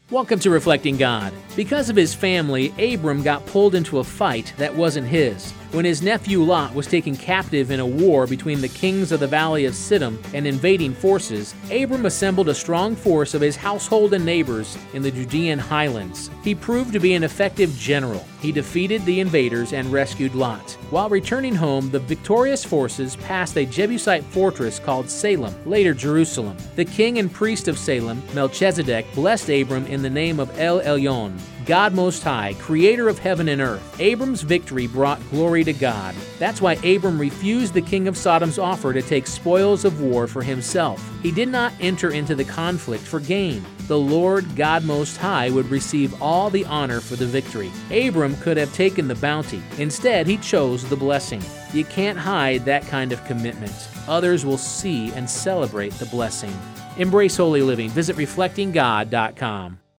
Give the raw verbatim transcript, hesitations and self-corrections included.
Welcome to Reflecting God. Because of his family, Abram got pulled into a fight that wasn't his. When his nephew Lot was taken captive in a war between the kings of the valley of Siddim and invading forces, Abram assembled a strong force of his household and neighbors in the Judean highlands. He proved to be an effective general. He defeated the invaders and rescued Lot. While returning home, the victorious forces passed a Jebusite fortress called Salem, later Jerusalem. The king and priest of Salem, Melchizedek, blessed Abram in the name of El Elyon, God Most High, creator of heaven and earth. Abram's victory brought glory to God. That's why Abram refused the king of Sodom's offer to take spoils of war for himself. He did not enter into the conflict for gain. The Lord God Most High would receive all the honor for the victory. Abram could have taken the bounty. Instead, he chose the blessing. You can't hide that kind of commitment. Others will see and celebrate the blessing. Embrace holy living. Visit reflecting god dot com.